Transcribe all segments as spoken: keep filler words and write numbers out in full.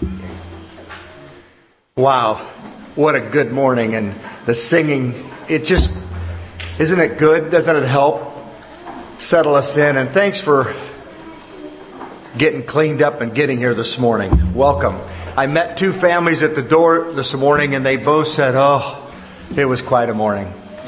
Wow, what a good morning. And the singing, it just, isn't it good? Doesn't it help settle us in? And thanks for getting cleaned up and getting here this morning. Welcome. I met two families at the door this morning and they both said, oh, it was quite a morning.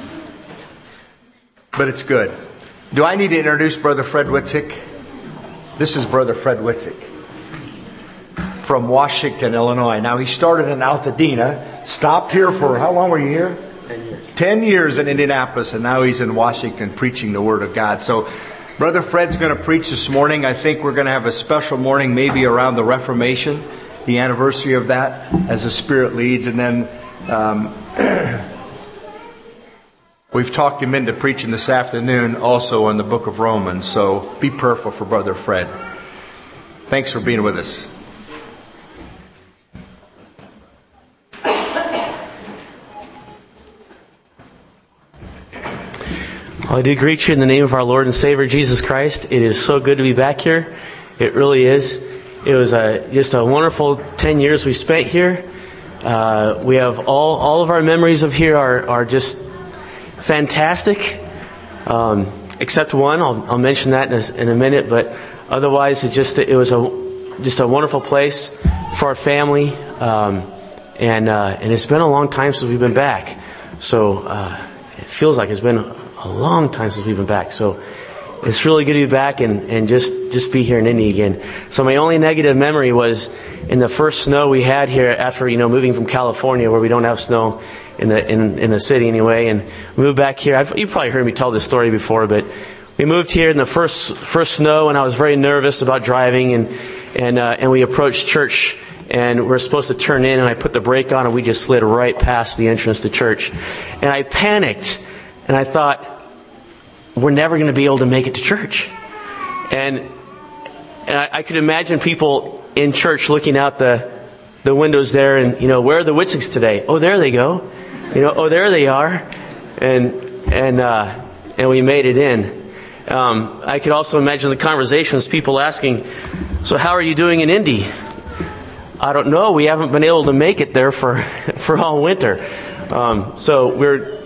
But it's good. Do I need to introduce Brother Fred Witzik? This is Brother Fred Witzik from Washington, Illinois. Now, he started in Altadena, stopped here for, how long were you here? Ten years. Ten years in Indianapolis, and now he's in Washington preaching the Word of God. So, Brother Fred's going to preach this morning. I think we're going to have a special morning, maybe around the Reformation, the anniversary of that, as the Spirit leads. And then um, we've talked him into preaching this afternoon also on the book of Romans. So, be prayerful for Brother Fred. Thanks for being with us. Well, I do greet you in the name of our Lord and Savior Jesus Christ. It is so good to be back here. It really is. It was a, just a wonderful ten years we spent here. Uh, we have all all of our memories of here are are just fantastic, um, except one. I'll, I'll mention that in a, in a minute. But otherwise, it just it was a just a wonderful place for our family, um, and uh, and it's been a long time since we've been back. So uh, it feels like it's been a long time since we've been back. So it's really good to be back and, and just, just be here in Indy again. So my only negative memory was in the first snow we had here after, you know, moving from California where we don't have snow in the in, in the city anyway, and we moved back here. I've, you've probably heard me tell this story before, but we moved here in the first first snow, and I was very nervous about driving, and and uh, and we approached church, and we we're supposed to turn in, and I put the brake on, and we just slid right past the entrance to church, and I panicked, and I thought, we're never going to be able to make it to church. And, and I, I could imagine people in church looking out the the windows there and, you know, where are the Witziks today? Oh, there they go. You know, oh, there they are. And and uh, and we made it in. Um, I could also imagine the conversations, people asking, so how are you doing in Indy? I don't know. We haven't been able to make it there for, for all winter. Um, so we're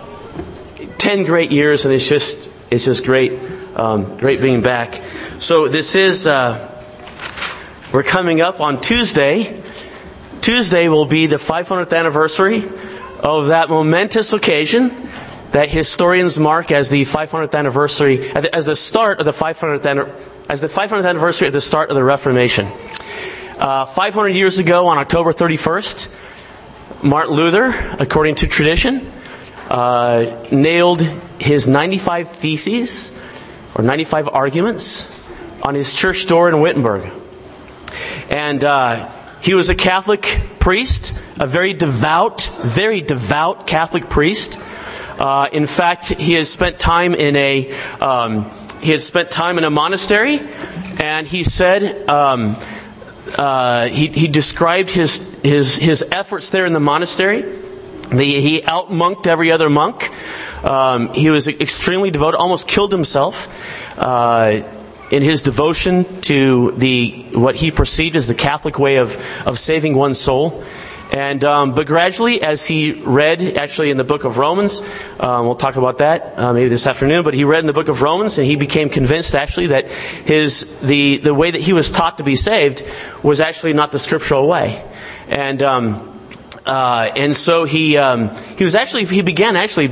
ten great years, and it's just it's just great, um, great being back. So this is uh, we're coming up on Tuesday. Tuesday will be the five hundredth anniversary of that momentous occasion that historians mark as the five hundredth anniversary, as the start of the five hundredth as the five hundredth anniversary of the start of the Reformation. Uh, five hundred years ago, on October thirty-first, Martin Luther, according to tradition, Uh, nailed his ninety-five theses or ninety-five arguments on his church door in Wittenberg. And uh, he was a Catholic priest, a very devout, very devout Catholic priest. Uh, in fact, he has spent time in a um, he had spent time in a monastery, and he said um, uh, he he described his his his efforts there in the monastery. The, he out-monked every other monk. Um, he was extremely devoted, almost killed himself uh, in his devotion to the what he perceived as the Catholic way of, of saving one's soul. And um, but gradually, as he read, actually in the book of Romans, um, we'll talk about that uh, maybe this afternoon. But he read in the book of Romans, and he became convinced actually that his the the way that he was taught to be saved was actually not the scriptural way. And um, Uh, and so he um, he was actually he began actually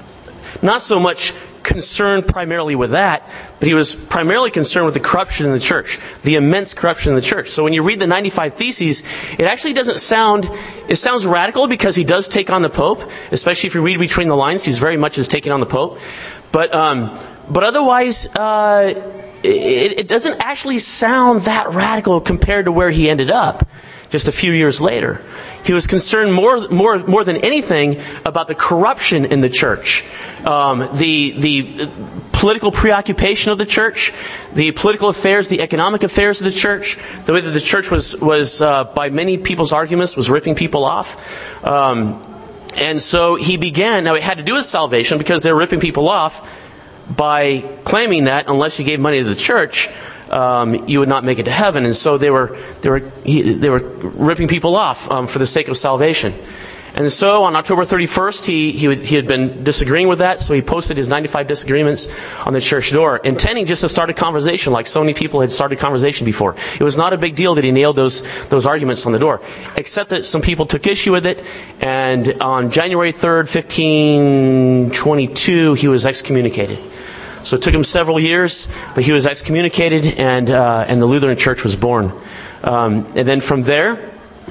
not so much concerned primarily with that, but he was primarily concerned with the corruption in the church, the immense corruption in the church. So when you read the ninety-five Theses, it actually doesn't sound it sounds radical because he does take on the Pope, especially if you read between the lines. He's very much is taking on the Pope, but um, but otherwise. Uh, it, it doesn't actually sound that radical compared to where he ended up just a few years later. He was concerned more, more, more than anything about the corruption in the church, um, the the political preoccupation of the church, the political affairs, the economic affairs of the church, the way that the church was was uh, by many people's arguments was ripping people off, um, and so he began. Now it had to do with salvation because they were ripping people off by claiming that unless you gave money to the church, um, you would not make it to heaven. And so they were they were he, they were ripping people off um, for the sake of salvation. And so on October thirty-first, he he, would, he had been disagreeing with that, so he posted his ninety-five disagreements on the church door, intending just to start a conversation like so many people had started conversation before. It was not a big deal that he nailed those those arguments on the door, except that some people took issue with it, and on January third, fifteen twenty-two, he was excommunicated. So it took him several years, but he was excommunicated, and uh, and the Lutheran Church was born. Um, and then from there,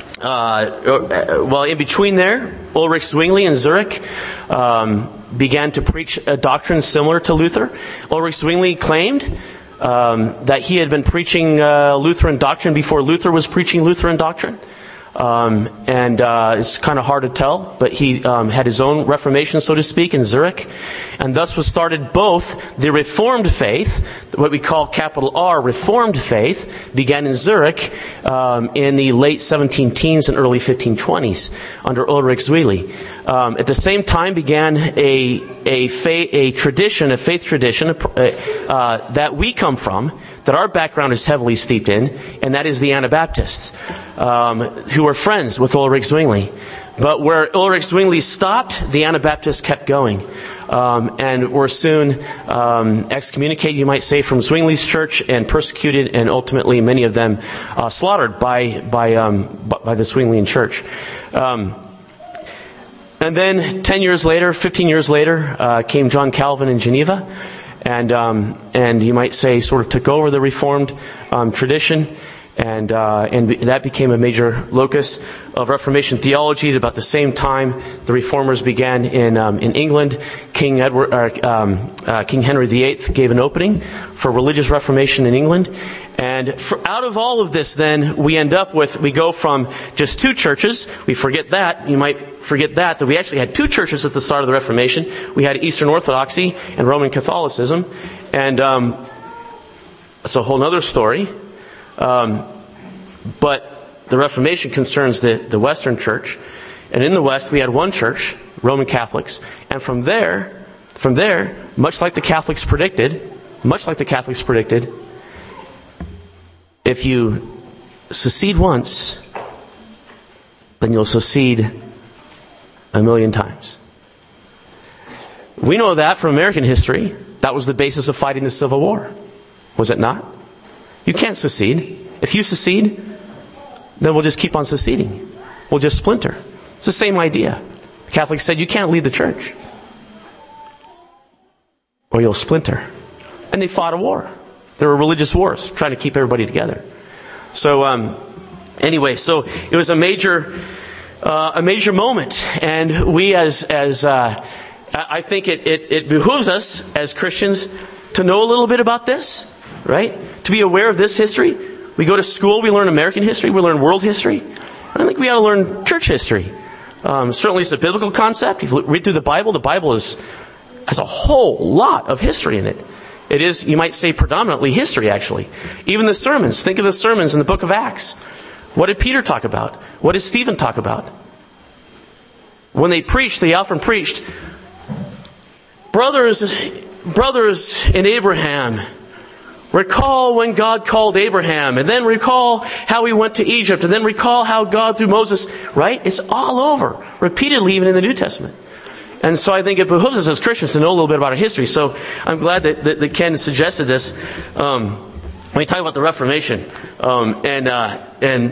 Uh, well, in between there, Ulrich Zwingli in Zurich um, began to preach a doctrine similar to Luther. Ulrich Zwingli claimed um, that he had been preaching uh, Lutheran doctrine before Luther was preaching Lutheran doctrine. Um, and uh, it's kind of hard to tell, but he um, had his own Reformation, so to speak, in Zurich, and thus was started both the Reformed faith, what we call capital R, Reformed faith, began in Zurich um, in the late seventeen teens and early fifteen twenties under Ulrich Zwingli. Um, at the same time began a a, fa- a tradition, a faith tradition uh, uh, that we come from, that our background is heavily steeped in, and that is the Anabaptists, um, who were friends with Ulrich Zwingli. But where Ulrich Zwingli stopped, the Anabaptists kept going, um, and were soon um, excommunicated, you might say, from Zwingli's church, and persecuted, and ultimately many of them uh, slaughtered by by um, by the Zwinglian church. Um, and then ten years later, fifteen years later, uh, came John Calvin in Geneva. And um, and you might say sort of took over the Reformed um, tradition, and uh, and that became a major locus of Reformation theology. At about the same time, the Reformers began in um, in England. King Edward, uh, um, uh, King Henry the Eighth gave an opening for religious Reformation in England. And for, out of all of this, then we end up with we go from just two churches. We forget that you might. Forget that, that we actually had two churches at the start of the Reformation. We had Eastern Orthodoxy and Roman Catholicism. And um, that's a whole other story. Um, but the Reformation concerns the, the Western Church. And in the West, we had one church, Roman Catholics. And from there, from there, much like the Catholics predicted, much like the Catholics predicted, if you secede once, then you'll secede a million times. We know that from American history. That was the basis of fighting the Civil War. Was it not? You can't secede. If you secede, then we'll just keep on seceding. We'll just splinter. It's the same idea. The Catholics said you can't lead the church, or you'll splinter. And they fought a war. There were religious wars trying to keep everybody together. So um, anyway, so it was a major Uh, a major moment, and we as as uh, I think it, it, it behooves us as Christians to know a little bit about this, right? To be aware of this history. We go to school, we learn American history, we learn world history. I think we ought to learn church history. Um, certainly, it's a biblical concept. If you read through the Bible, the Bible is has a whole lot of history in it. It is, you might say, predominantly history. Actually, even the sermons. Think of the sermons in the book of Acts. What did Peter talk about? What did Stephen talk about? When they preached, they often preached, brothers, brothers in Abraham, recall when God called Abraham, and then recall how he went to Egypt, and then recall how God through Moses, right? It's all over, repeatedly, even in the New Testament. And so I think it behooves us as Christians to know a little bit about our history. So I'm glad that, that, that Ken suggested this. Um, when we talk about the Reformation, um, and uh, and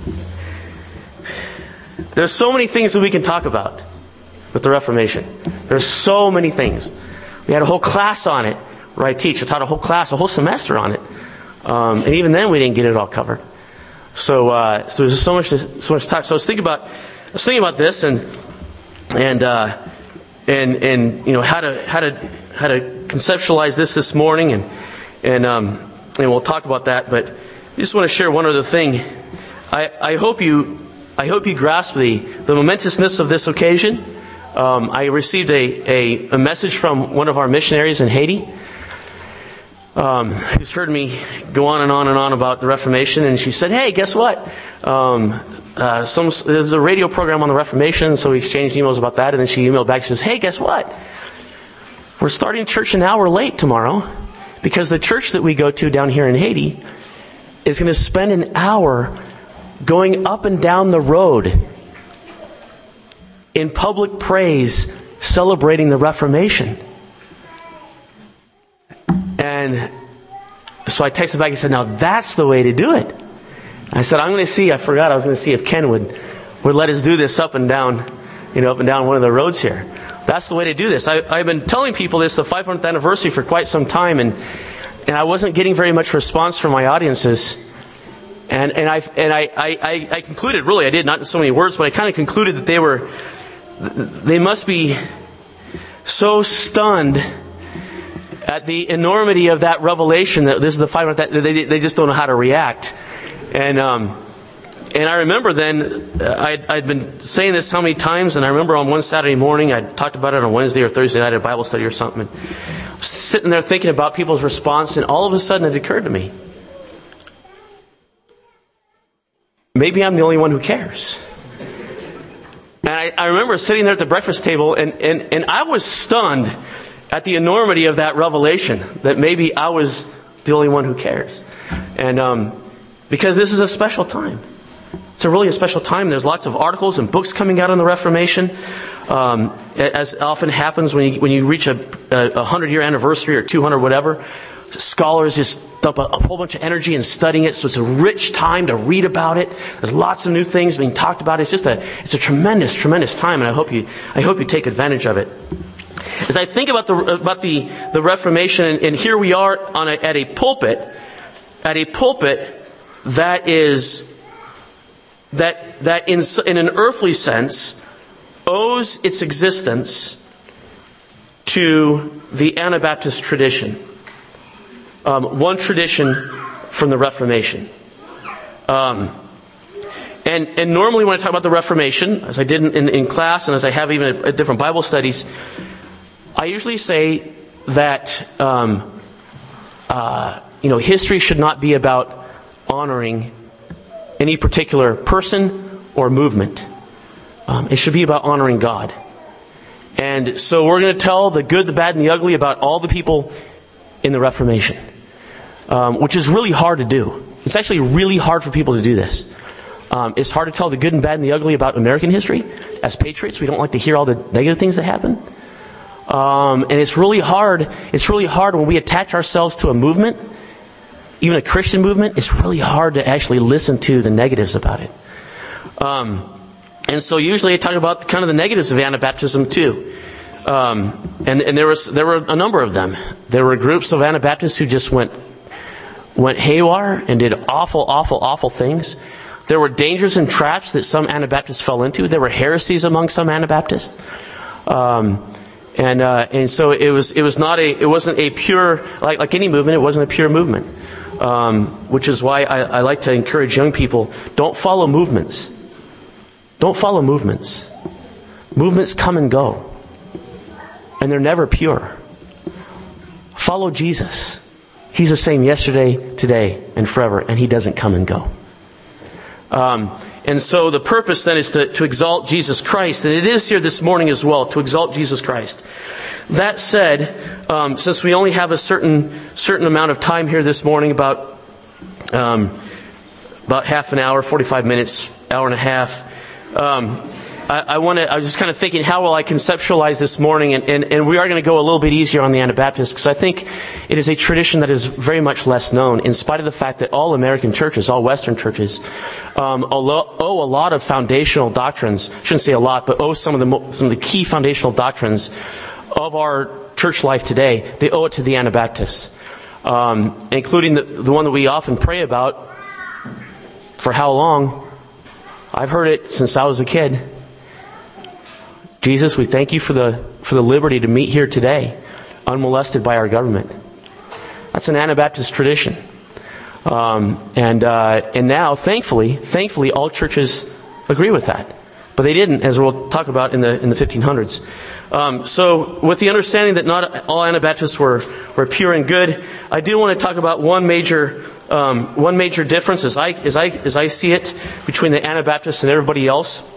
there's so many things that we can talk about with the Reformation. There's so many things. We had a whole class on it, where I teach. I taught a whole class, a whole semester on it, um, and even then we didn't get it all covered. So, uh, so there's so much, to, so much talk. So I was thinking about, I was thinking about this, and and uh, and and you know how to how to how to conceptualize this this morning, and and um, and we'll talk about that. But I just want to share one other thing. I I hope you. I hope you grasp the, the momentousness of this occasion. Um, I received a, a, a message from one of our missionaries in Haiti, um, who's heard me go on and on and on about the Reformation, and she said, "Hey, guess what? Um, uh, some, there's a radio program on the Reformation," so we exchanged emails about that, and then she emailed back, she says, "Hey, guess what? We're starting church an hour late tomorrow, Because the church that we go to down here in Haiti is going to spend an hour going up and down the road in public praise, celebrating the Reformation. And so I texted back and said, now that's the way to do it. I said, I'm going to see, I forgot, I was going to see if Ken would, would let us do this up and down, you know, up and down one of the roads here. That's the way to do this. I, I've been telling people this, the five hundredth anniversary, for quite some time, and and I wasn't getting very much response from my audiences. And and I and I, I, I concluded, really, I did, not in so many words, but I kind of concluded that they were, they must be so stunned at the enormity of that revelation that this is the five hundredth, that they they just don't know how to react. And um and I remember then uh, I'd, I'd been saying this how many times, and I remember on one Saturday morning I talked about it on Wednesday or Thursday night at a Bible study or something. And sitting there thinking about people's response, and all of a sudden it occurred to me, maybe I'm the only one who cares. And I, I remember sitting there at the breakfast table, and, and, and I was stunned at the enormity of that revelation, that maybe I was the only one who cares. And um, because this is a special time. It's a really a special time. There's lots of articles and books coming out on the Reformation. Um, as often happens when you, when you reach a, a, a hundred year anniversary or two hundred, whatever, scholars just dump a, a whole bunch of energy in studying it. So it's a rich time to read about it. There's lots of new things being talked about. It's just a, it's a tremendous, tremendous time. And I hope you, I hope you take advantage of it. As I think about the, about the, the Reformation, and, and here we are on a, at a pulpit, at a pulpit that is, that, that in, in an earthly sense owes its existence to the Anabaptist tradition. Um, one tradition from the Reformation. Um, and, and normally when I talk about the Reformation, as I did in, in, in class and as I have even at, at different Bible studies, I usually say that um, uh, you know, history should not be about honoring any particular person or movement. Um, it should be about honoring God. And so we're going to tell the good, the bad, and the ugly about all the people in the Reformation, um, which is really hard to do. It's actually really hard for people to do this. Um, it's hard to tell the good and bad and the ugly about American history. As patriots, we don't like to hear all the negative things that happen. Um, and it's really hard. It's really hard when we attach ourselves to a movement, even a Christian movement. It's really hard to actually listen to the negatives about it. Um, and so usually I talk about kind of the negatives of Anabaptism too. Um, and, and there was there were a number of them. There were groups of Anabaptists who just went went haywire and did awful, awful, awful things. There were dangers and traps that some Anabaptists fell into. There were heresies among some Anabaptists. Um, and uh, and so it was it was not a it wasn't a pure, like like any movement, it wasn't a pure movement. Um, which is why I, I like to encourage young people, don't follow movements. Don't follow movements. Movements come and go. And they're never pure. Follow Jesus. He's the same yesterday, today, and forever. And He doesn't come and go. Um, and so the purpose then is to, to exalt Jesus Christ. And it is here this morning as well, to exalt Jesus Christ. That said, um, since we only have a certain certain amount of time here this morning, about um, about half an hour, forty-five minutes, hour and a half, um, I, I want to. I was just kind of thinking, how will I conceptualize this morning? And, and, and we are going to go a little bit easier on the Anabaptists, because I think it is a tradition that is very much less known, in spite of the fact that all American churches, all Western churches, um, owe a lot of foundational doctrines. I shouldn't say a lot, but owe some of the some of the key foundational doctrines of our church life today. They owe it to the Anabaptists, um, including the, the one that we often pray about. For how long? I've heard it since I was a kid. Jesus, we thank you for the for the liberty to meet here today, unmolested by our government. That's an Anabaptist tradition, um, and uh, and now, thankfully, thankfully, all churches agree with that. But they didn't, as we'll talk about in the in the fifteen hundreds. Um, so, with the understanding that not all Anabaptists were were pure and good, I do want to talk about one major um, one major difference, as I as I as I see it, between the Anabaptists and everybody else.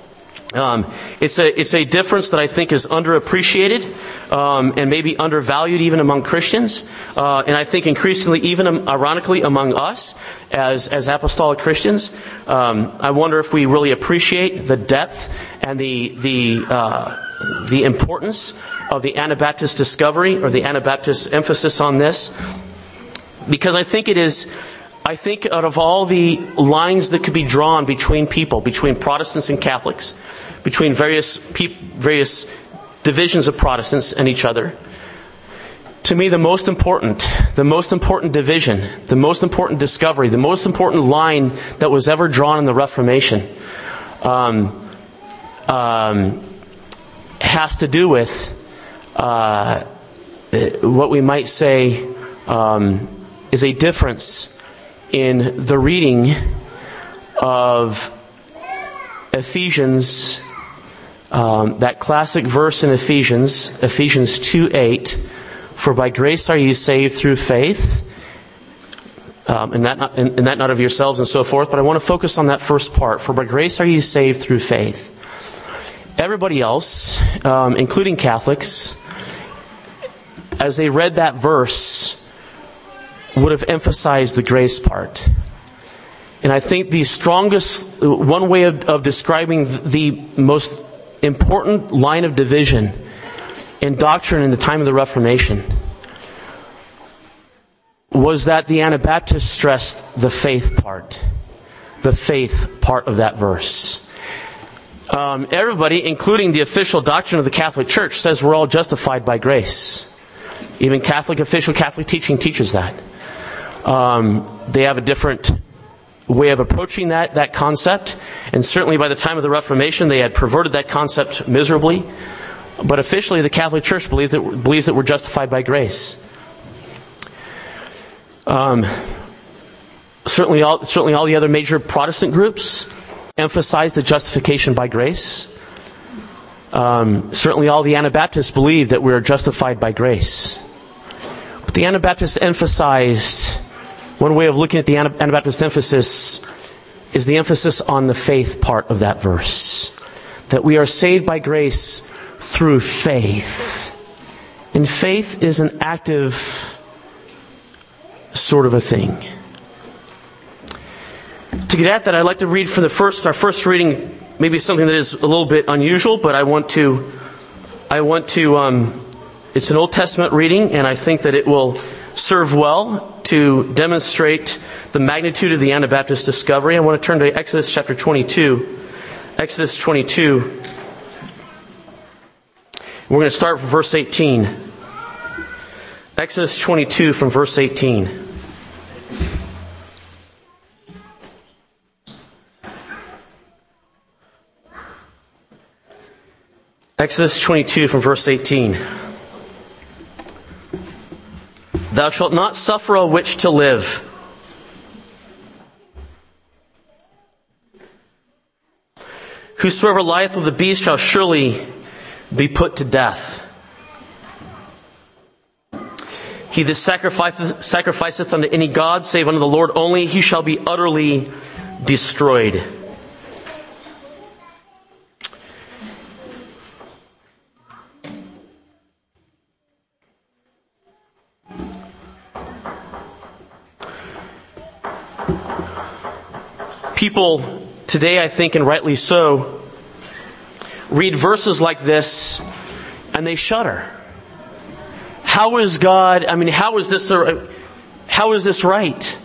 Um, it's a it's a difference that I think is underappreciated um, and maybe undervalued even among Christians, uh, and I think increasingly, even um, ironically, among us as as apostolic Christians. Um, I wonder if we really appreciate the depth and the the uh, the importance of the Anabaptist discovery or the Anabaptist emphasis on this, because I think it is. I think out of all the lines that could be drawn between people, between Protestants and Catholics, between various peop- various divisions of Protestants and each other, to me the most important, the most important division, the most important discovery, the most important line that was ever drawn in the Reformation um, um, has to do with uh, what we might say um, is a difference in the reading of Ephesians, um, that classic verse in Ephesians, Ephesians two eight, for by grace are ye saved through faith, um, and that not, and, and that not of yourselves and so forth. But I want to focus on that first part. For by grace are ye saved through faith. Everybody else, um, including Catholics, as they read that verse, would have emphasized the grace part. And I think the strongest, one way of, of describing the most important line of division in doctrine in the time of the Reformation was that the Anabaptists stressed the faith part. The faith part of that verse. Um, everybody, including the official doctrine of the Catholic Church, says we're all justified by grace. Even Catholic, official Catholic teaching teaches that. Um, they have a different way of approaching that, that concept. And certainly by the time of the Reformation, they had perverted that concept miserably. But officially, the Catholic Church believes that, believes that we're justified by grace. Um, certainly, all, certainly all the other major Protestant groups emphasize the justification by grace. Um, certainly all the Anabaptists believe that we are justified by grace. But the Anabaptists emphasized, one way of looking at the Anabaptist emphasis is the emphasis on the faith part of that verse. That we are saved by grace through faith. And faith is an active sort of a thing. To get at that, I'd like to read for the first, our first reading, maybe something that is a little bit unusual, but I want to, I want to, um, it's an Old Testament reading, and I think that it will serve well to demonstrate the magnitude of the Anabaptist discovery. I want to turn to Exodus chapter twenty-two. Exodus twenty-two. We're going to start from verse eighteen. Exodus twenty-two from verse eighteen. Exodus twenty-two from verse eighteen. Thou shalt not suffer a witch to live. Whosoever lieth with the beast shall surely be put to death. He that sacrificeth, sacrificeth unto any god, save unto the Lord only, he shall be utterly destroyed. People today, I think, and rightly so, read verses like this and they shudder. How is God, I mean, how is this, how is this right?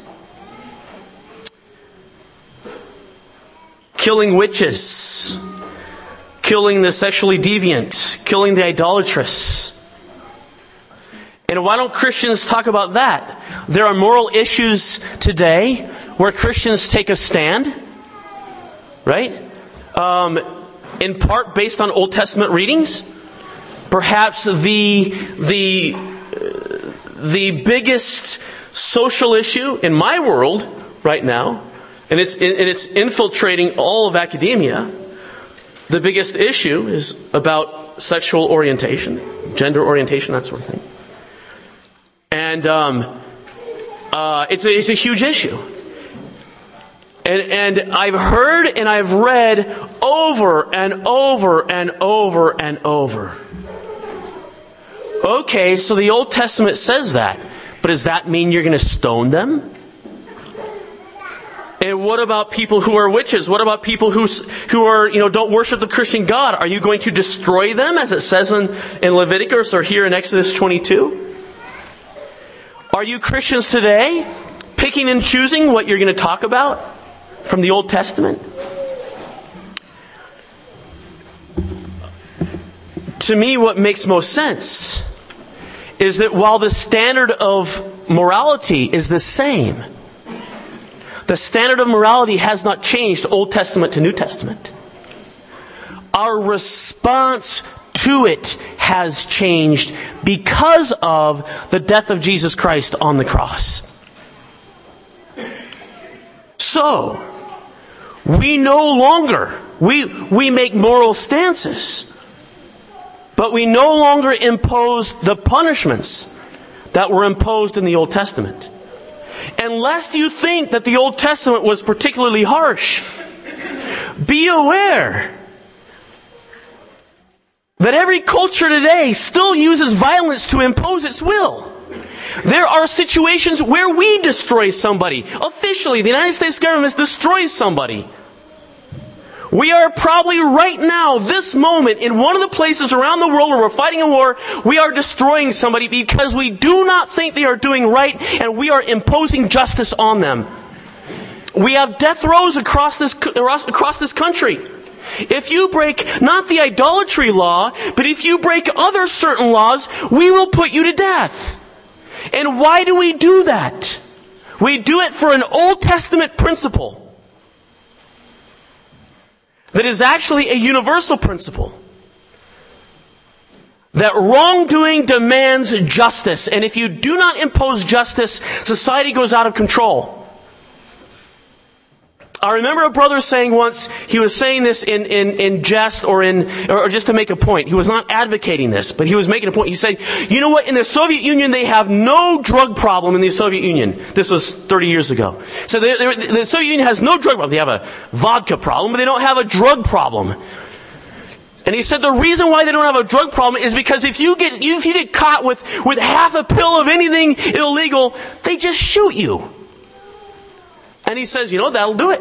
Killing witches, killing the sexually deviant, killing the idolatrous. And why don't Christians talk about that? There are moral issues today where Christians take a stand, right? Um, in part based on Old Testament readings. Perhaps the the the biggest social issue in my world right now, and it's and it's infiltrating all of academia. The biggest issue is about sexual orientation, gender orientation, that sort of thing. And um, uh, it's a, it's a huge issue. And, and I've heard and I've read over and over and over and over. Okay, so the Old Testament says that. But does that mean you're going to stone them? And what about people who are witches? What about people who who are, you know, don't worship the Christian God? Are you going to destroy them, as it says in, in Leviticus or here in Exodus twenty-two? Are you Christians today picking and choosing what you're going to talk about from the Old Testament? To me, what makes most sense is that while the standard of morality is the same, the standard of morality has not changed Old Testament to New Testament. Our response to it has changed because of the death of Jesus Christ on the cross. So, we no longer, we, we make moral stances, but we no longer impose the punishments that were imposed in the Old Testament. And lest you think that the Old Testament was particularly harsh, be aware that every culture today still uses violence to impose its will. There are situations where we destroy somebody. Officially, the United States government destroys somebody. We are probably right now, this moment, in one of the places around the world where we're fighting a war, we are destroying somebody because we do not think they are doing right, and we are imposing justice on them. We have death rows across this, across this country. If you break not the idolatry law, but if you break other certain laws, we will put you to death. And why do we do that? We do it for an Old Testament principle that is actually a universal principle. That wrongdoing demands justice. And if you do not impose justice, society goes out of control. I remember a brother saying once, he was saying this in, in, in jest or in, or just to make a point. He was not advocating this, but he was making a point. He said, you know what, in the Soviet Union they have no drug problem in the Soviet Union. This was thirty years ago. So they, the Soviet Union has no drug problem. They have a vodka problem, but they don't have a drug problem. And he said the reason why they don't have a drug problem is because if you get, if you get caught with, with half a pill of anything illegal, they just shoot you. And he says, you know, that'll do it.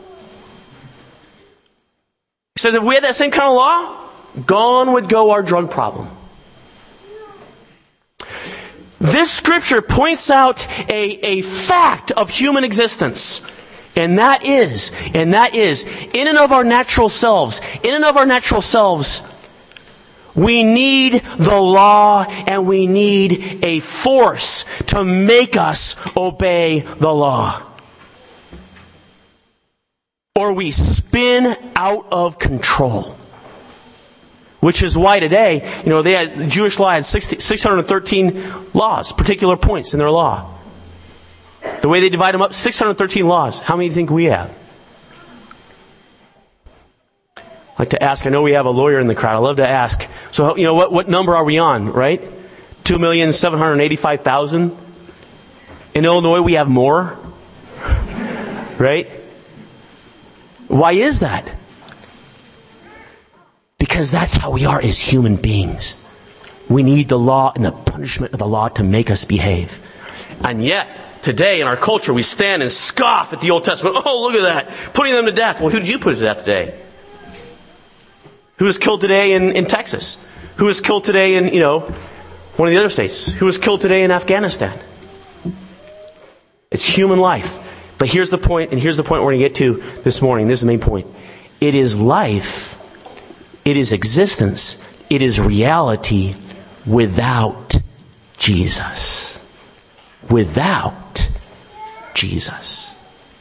He says, if we had that same kind of law, gone would go our drug problem. This scripture points out a, a fact of human existence. And that is, and that is, in and of our natural selves, in and of our natural selves, we need the law and we need a force to make us obey the law. Or we spin out of control. Which is why today, you know, they had, the Jewish law had six hundred thirteen laws, particular points in their law. The way they divide them up, six hundred thirteen laws. How many do you think we have? I'd like to ask, I know we have a lawyer in the crowd. I'd love to ask. So, you know, what, what number are we on, right? two million seven hundred eighty-five thousand. In Illinois, we have more. Right? Why is that? Because that's how we are as human beings. We need the law and the punishment of the law to make us behave. And yet, today in our culture, we stand and scoff at the Old Testament. Oh, look at that. Putting them to death. Well, who did you put to death today? Who was killed today in, in Texas? Who was killed today in, you know, one of the other states? Who was killed today in Afghanistan? It's human life. But here's the point, and here's the point we're going to get to this morning. This is the main point. It is life. It is existence. It is reality without Jesus. Without Jesus.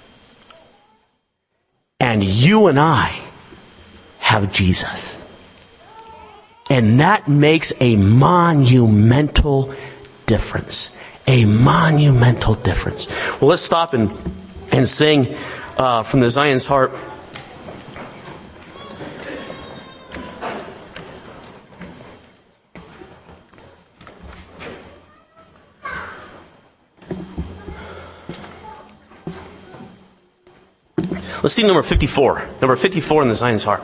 And you and I have Jesus. And that makes a monumental difference. A monumental difference. Well, let's stop and, and sing uh, from the Zion's Harp. Let's see number fifty-four. Number fifty-four in the Zion's Harp.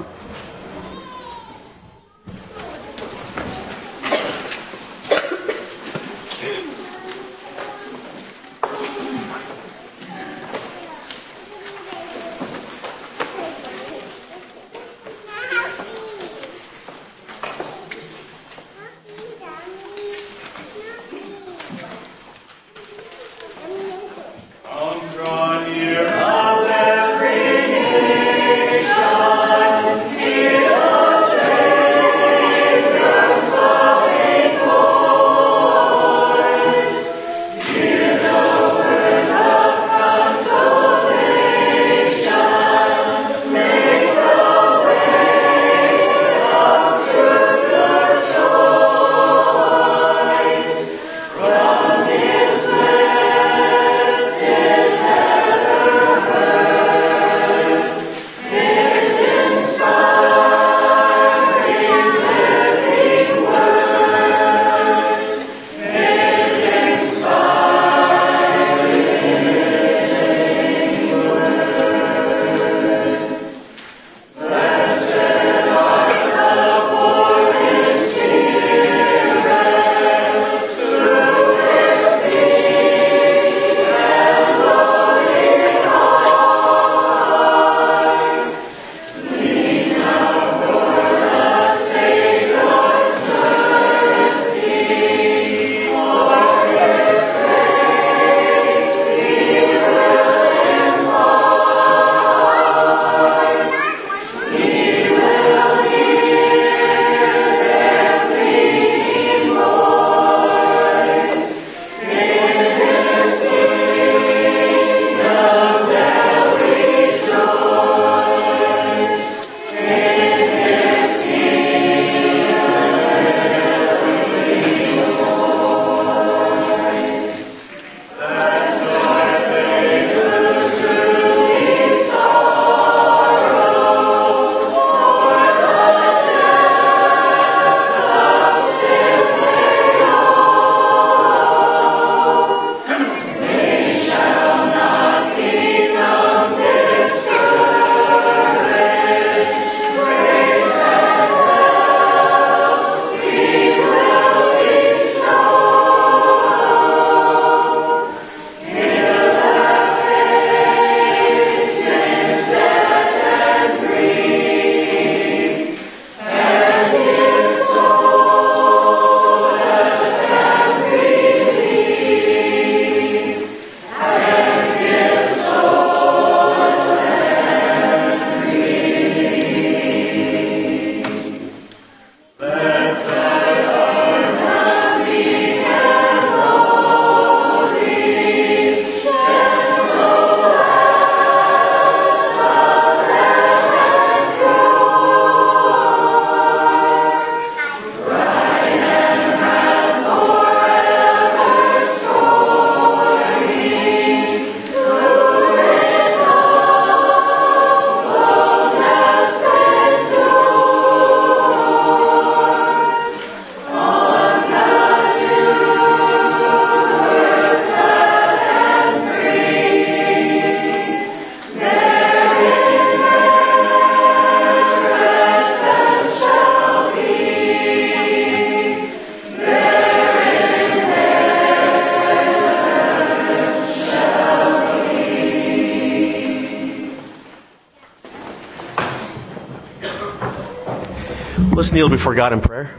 Let's kneel before God in prayer.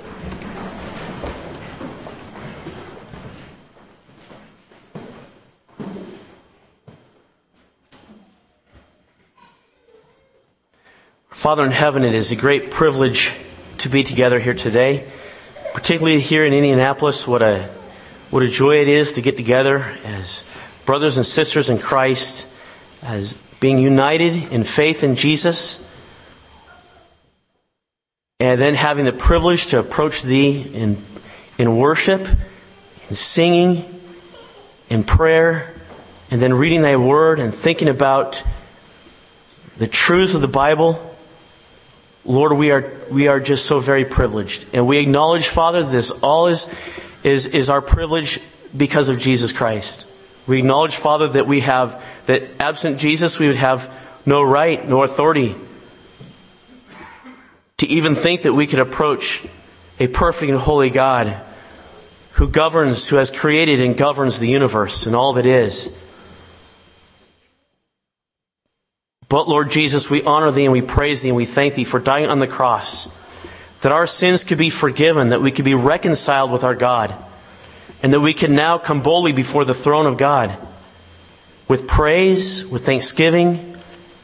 Father in heaven, it is a great privilege to be together here today, particularly here in Indianapolis. What a what a joy it is to get together as brothers and sisters in Christ, as being united in faith in Jesus, and then having the privilege to approach Thee in in worship, in singing, in prayer, and then reading Thy Word and thinking about the truths of the Bible. Lord, we are we are just so very privileged. And we acknowledge, Father, this all is, is, is our privilege because of Jesus Christ. We acknowledge, Father, that we have, that absent Jesus, we would have no right, no authority to even think that we could approach a perfect and holy God who governs, who has created and governs the universe and all that is. But Lord Jesus, we honor Thee and we praise Thee and we thank Thee for dying on the cross, that our sins could be forgiven, that we could be reconciled with our God, and that we can now come boldly before the throne of God with praise, with thanksgiving,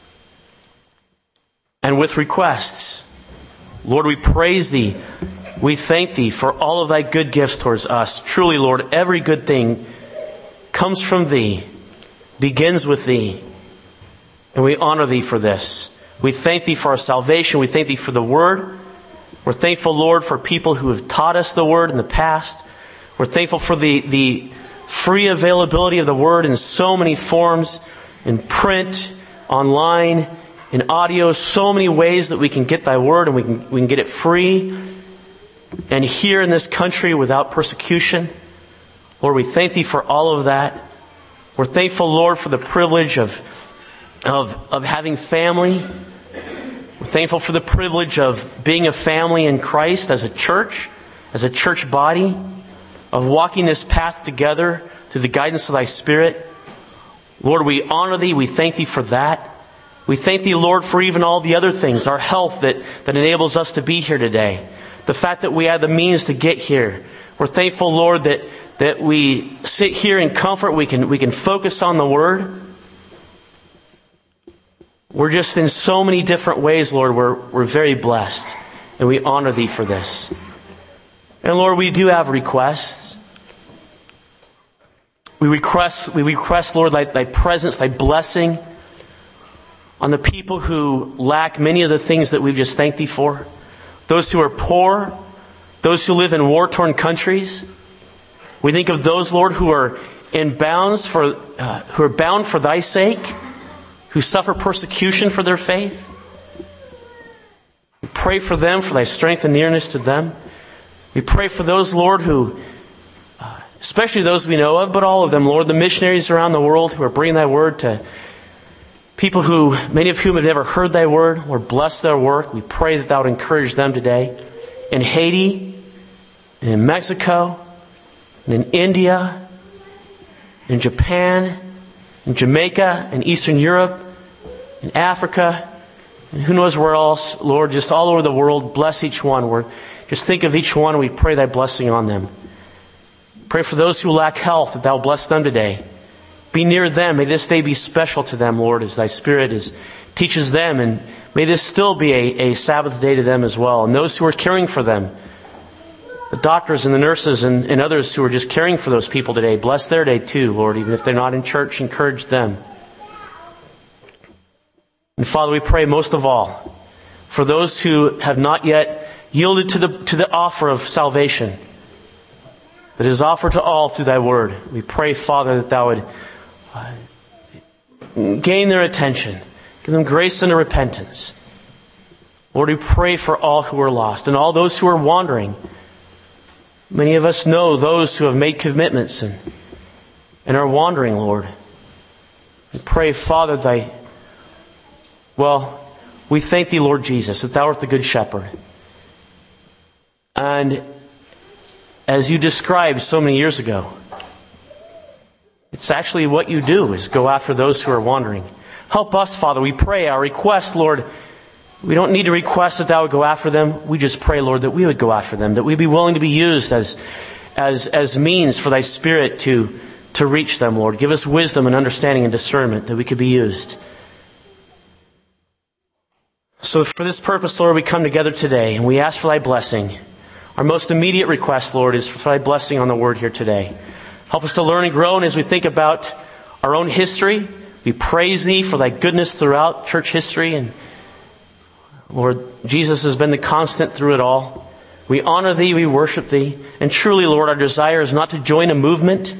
and with requests. Lord, we praise Thee. We thank Thee for all of Thy good gifts towards us. Truly, Lord, every good thing comes from Thee, begins with Thee. And we honor Thee for this. We thank Thee for our salvation. We thank Thee for the Word. We're thankful, Lord, for people who have taught us the Word in the past. We're thankful for the, the free availability of the Word in so many forms, in print, online, in audio, so many ways that we can get Thy Word and we can, we can get it free and here in this country without persecution. Lord, we thank Thee for all of that. We're thankful, Lord, for the privilege of Of, of having family. We're thankful for the privilege of being a family in Christ as a church, as a church body, of walking this path together through the guidance of Thy Spirit. Lord, we honor Thee. We thank Thee for that. We thank Thee, Lord, for even all the other things, our health that, that enables us to be here today. The fact that we have the means to get here. We're thankful, Lord, that, that we sit here in comfort. We can, we can focus on the Word. We're just in so many different ways, Lord, we're, we're very blessed. And we honor Thee for this. And Lord, we do have requests. We request, we request, Lord, Thy, Thy presence, Thy blessing on the people who lack many of the things that we've just thanked Thee for. Those who are poor, those who live in war-torn countries. We think of those, Lord, who are in bounds for, uh, who are bound for Thy sake, who suffer persecution for their faith. We pray for them, for Thy strength and nearness to them. We pray for those, Lord, who, uh, especially those we know of, but all of them, Lord, the missionaries around the world who are bringing Thy Word to people who, many of whom have never heard Thy Word. Lord, bless their work. We pray that Thou would encourage them today. In Haiti, and in Mexico, and in India, in Japan, in Jamaica, in Eastern Europe, in Africa, and who knows where else, Lord, just all over the world. Bless each one. Lord, just think of each one and we pray Thy blessing on them. Pray for those who lack health, that Thou bless them today. Be near them. May this day be special to them, Lord, as Thy Spirit is, teaches them. And may this still be a, a Sabbath day to them as well. And those who are caring for them, the doctors and the nurses and, and others who are just caring for those people today, bless their day too, Lord. Even if they're not in church, encourage them. And Father, we pray most of all for those who have not yet yielded to the, to the offer of salvation that is offered to all through Thy Word. We pray, Father, that Thou would uh, gain their attention, give them grace unto repentance. Lord, we pray for all who are lost and all those who are wandering. Many of us know those who have made commitments and, and are wandering, Lord. We pray, Father, Thy... Well, we thank Thee, Lord Jesus, that Thou art the Good Shepherd. And as You described so many years ago, it's actually what You do, is go after those who are wandering. Help us, Father, we pray. Our request, Lord, we don't need to request that Thou would go after them. We just pray, Lord, that we would go after them, that we'd be willing to be used as, as, as means for Thy Spirit to, to reach them, Lord. Give us wisdom and understanding and discernment that we could be used. So for this purpose, Lord, we come together today and we ask for Thy blessing. Our most immediate request, Lord, is for Thy blessing on the Word here today. Help us to learn and grow, and as we think about our own history, we praise Thee for Thy goodness throughout church history. And Lord, Jesus has been the constant through it all. We honor Thee, we worship Thee. And truly, Lord, our desire is not to join a movement,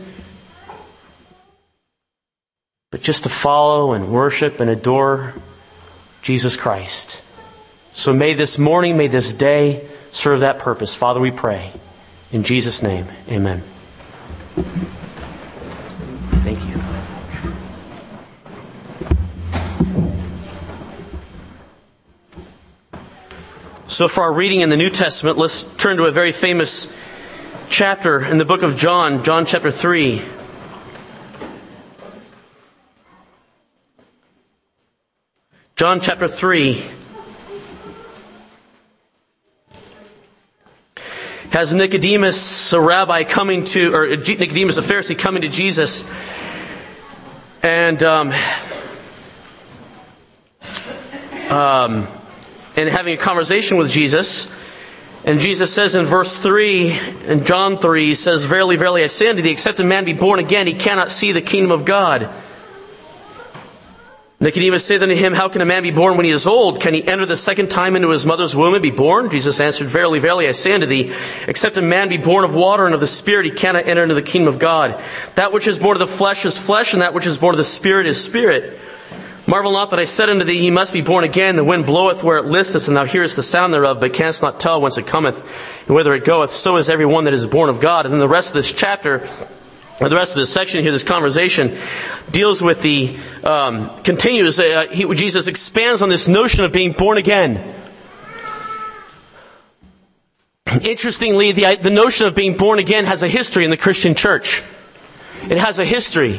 but just to follow and worship and adore Jesus Christ. So may this morning, may this day serve that purpose. Father, we pray. In Jesus' name, amen. Thank you. So for our reading in the New Testament, let's turn to a very famous chapter in the book of John, John chapter three. John chapter three has Nicodemus, a rabbi, coming to, or Nicodemus, a Pharisee, coming to Jesus, and um, um, and having a conversation with Jesus. And Jesus says in verse three, in John three, he says, "Verily, verily, I say unto thee, except a man be born again, he cannot see the kingdom of God." Nicodemus said unto him, "How can a man be born when he is old? Can he enter the second time into his mother's womb and be born?" Jesus answered, "Verily, verily, I say unto thee, except a man be born of water and of the Spirit, he cannot enter into the kingdom of God. That which is born of the flesh is flesh, and that which is born of the Spirit is spirit. Marvel not that I said unto thee, ye must be born again. The wind bloweth where it listeth, and thou hearest the sound thereof, but canst not tell whence it cometh, and whither it goeth. So is every one that is born of God." And then the rest of this chapter, or the rest of this section here, this conversation, deals with the, um, continues, uh, he, Jesus expands on this notion of being born again. Interestingly, the, the notion of being born again has a history in the Christian church. It has a history.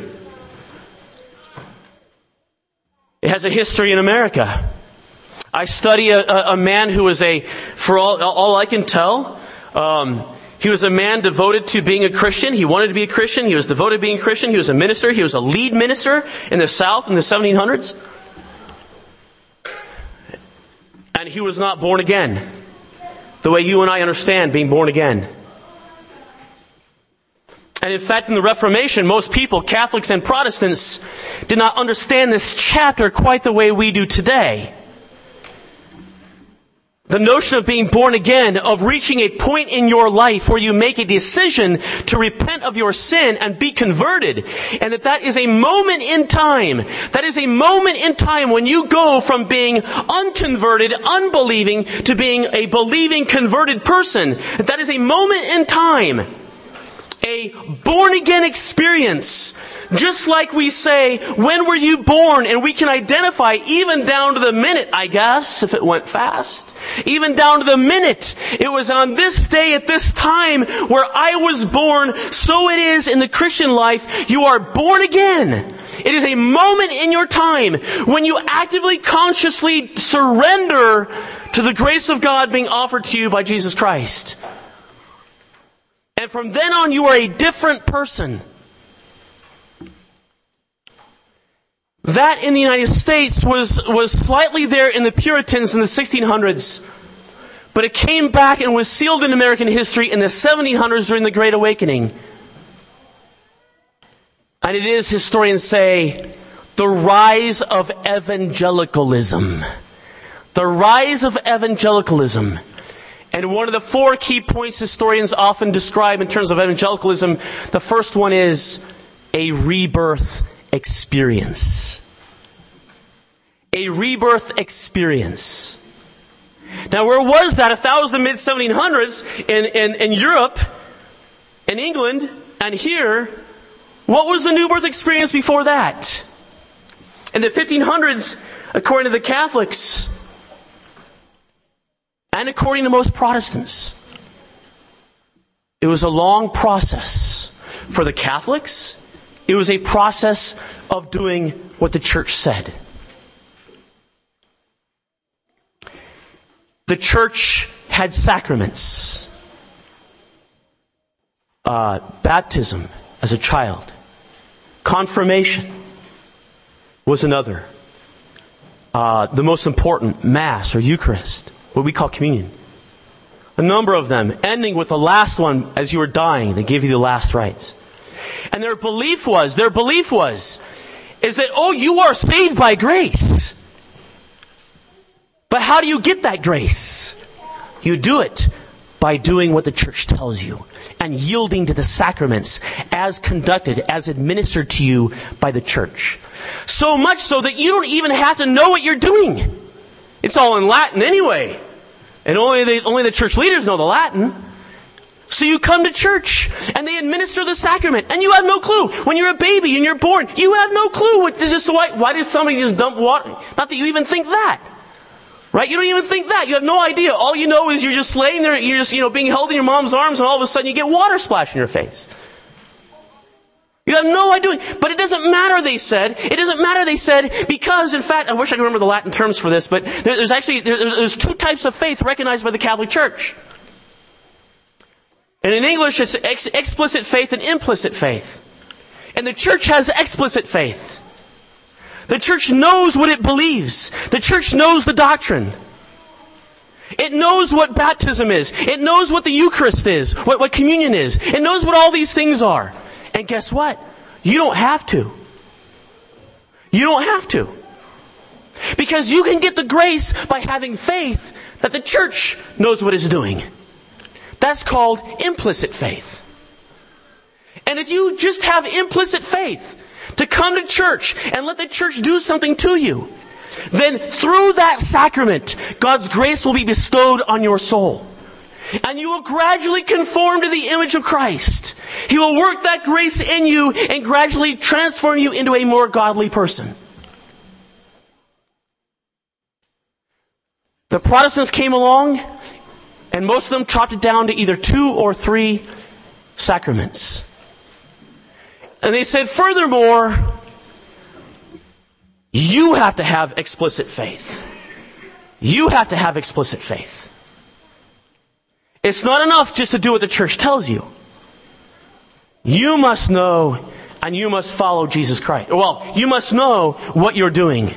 It has a history in America. I study a, a, a man who was a, for all, all I can tell, um, he was a man devoted to being a Christian. He wanted to be a Christian. He was devoted to being a Christian. He was a minister. He was a lead minister in the South in the seventeen hundreds. And he was not born again, the way you and I understand being born again. And in fact, in the Reformation, most people, Catholics and Protestants, did not understand this chapter quite the way we do today. The notion of being born again, of reaching a point in your life where you make a decision to repent of your sin and be converted. And that that is a moment in time. That is a moment in time when you go from being unconverted, unbelieving, to being a believing, converted person. That is a moment in time. A born-again experience. Just like we say, when were you born? And we can identify even down to the minute, I guess, if it went fast. Even down to the minute. It was on this day at this time where I was born. So it is in the Christian life. You are born again. It is a moment in your time when you actively, consciously surrender to the grace of God being offered to you by Jesus Christ. And from then on, you are a different person. That in the United States was, was slightly there in the Puritans in the sixteen hundreds. But it came back and was sealed in American history in the seventeen hundreds during the Great Awakening. And it is, historians say, the rise of evangelicalism. The rise of evangelicalism. And one of the four key points historians often describe in terms of evangelicalism, the first one is a rebirth experience. A rebirth experience. Now, where was that? If that was the mid seventeen hundreds in, in, in Europe, in England, and here, what was the new birth experience before that? In the fifteen hundreds, according to the Catholics, and according to most Protestants, it was a long process. For the Catholics, it was a process of doing what the church said. The church had sacraments. Uh, baptism as a child. Confirmation was another. Uh, the most important, Mass or Eucharist. What we call communion. A number of them, ending with the last one as you were dying. They give you the last rites. And their belief was, their belief was, is that, oh, you are saved by grace. But how do you get that grace? You do it by doing what the church tells you and yielding to the sacraments as conducted, as administered to you by the church. So much so that you don't even have to know what you're doing. It's all in Latin anyway. And only the, only the church leaders know the Latin. So you come to church and they administer the sacrament and you have no clue. When you're a baby and you're born, you have no clue. What is this, why, why does somebody just dump water? Not that you even think that. Right? You don't even think that. You have no idea. All you know is you're just laying there, you're just, you know, being held in your mom's arms, and all of a sudden you get water splash in your face. You have no idea. But it doesn't matter, they said. It doesn't matter, they said, because, in fact, I wish I could remember the Latin terms for this, but there's actually, there's two types of faith recognized by the Catholic Church. And in English, it's ex- explicit faith and implicit faith. And the church has explicit faith. The church knows what it believes. The church knows the doctrine. It knows what baptism is. It knows what the Eucharist is, what, what communion is. It knows what all these things are. And guess what? You don't have to. You don't have to. Because you can get the grace by having faith that the church knows what it's doing. That's called implicit faith. And if you just have implicit faith to come to church and let the church do something to you, then through that sacrament, God's grace will be bestowed on your soul. And you will gradually conform to the image of Christ. He will work that grace in you and gradually transform you into a more godly person. The Protestants came along, and most of them chopped it down to either two or three sacraments. And they said, furthermore, you have to have explicit faith. You have to have explicit faith. It's not enough just to do what the church tells you. You must know and you must follow Jesus Christ. Well, you must know what you're doing.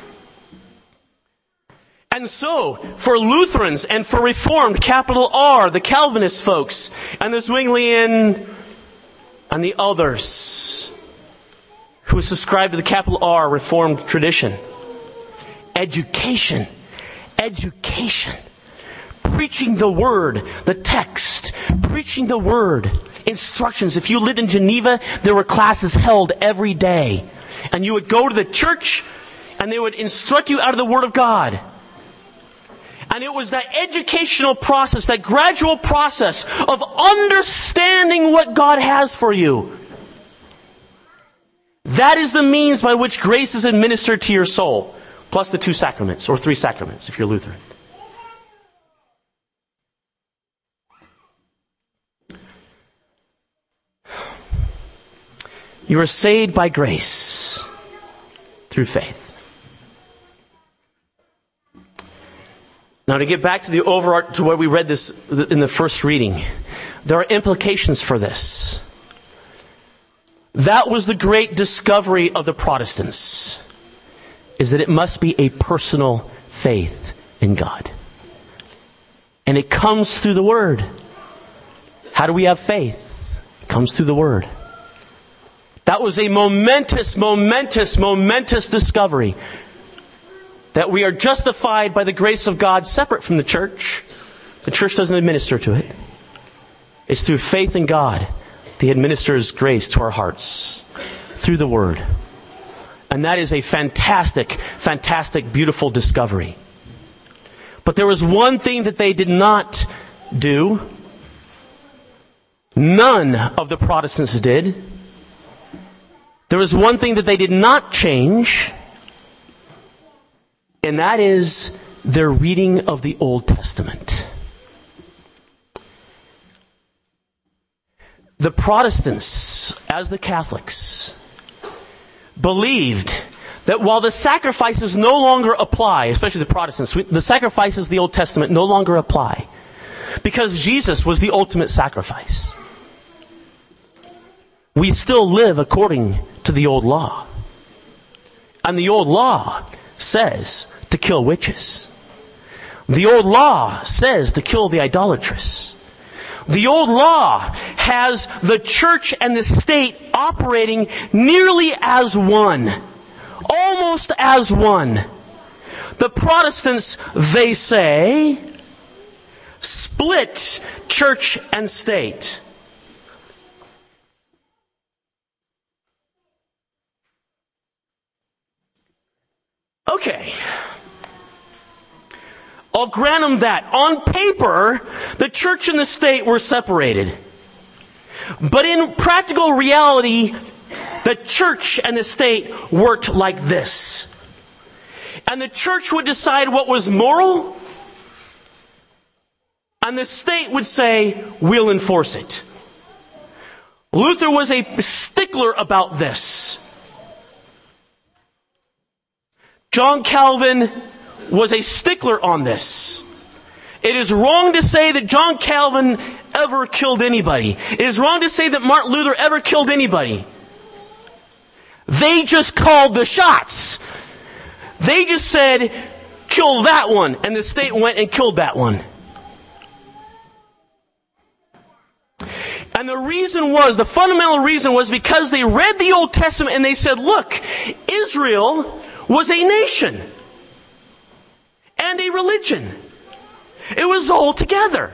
And so, for Lutherans and for Reformed, capital R, the Calvinist folks, and the Zwinglian and the others who subscribe to the capital R Reformed tradition, education, education, preaching the Word, the text, preaching the Word, instructions. If you lived in Geneva, there were classes held every day. And you would go to the church and they would instruct you out of the Word of God. And it was that educational process, that gradual process of understanding what God has for you. That is the means by which grace is administered to your soul. Plus the two sacraments, or three sacraments if you're Lutheran. You are saved by grace through faith. Now, to get back to the overarch, to what we read this in the first reading, there are implications for this. That was the great discovery of the Protestants, is that it must be a personal faith in God. And it comes through the Word. How do we have faith? It comes through the Word. That was a momentous, momentous, momentous discovery. That we are justified by the grace of God separate from the church. The church doesn't administer to it. It's through faith in God that He administers grace to our hearts. Through the Word. And that is a fantastic, fantastic, beautiful discovery. But there was one thing that they did not do. None of the Protestants did. There was one thing that they did not change. And that is their reading of the Old Testament. The Protestants, as the Catholics, believed that while the sacrifices no longer apply, especially the Protestants, the sacrifices of the Old Testament no longer apply, because Jesus was the ultimate sacrifice. We still live according to the old law. And the old law says to kill witches. The old law says to kill the idolatrous. The old law has the church and the state operating nearly as one. Almost as one. The Protestants, they say, split church and state. Okay. I'll grant them that. On paper, the church and the state were separated. But in practical reality, the church and the state worked like this. And the church would decide what was moral, and the state would say, we'll enforce it. Luther was a stickler about this. John Calvin was a stickler on this. It is wrong to say that John Calvin ever killed anybody. It is wrong to say that Martin Luther ever killed anybody. They just called the shots. They just said, kill that one. And the state went and killed that one. And the reason was, the fundamental reason was because they read the Old Testament and they said, look, Israel was a nation and a religion. It was all together.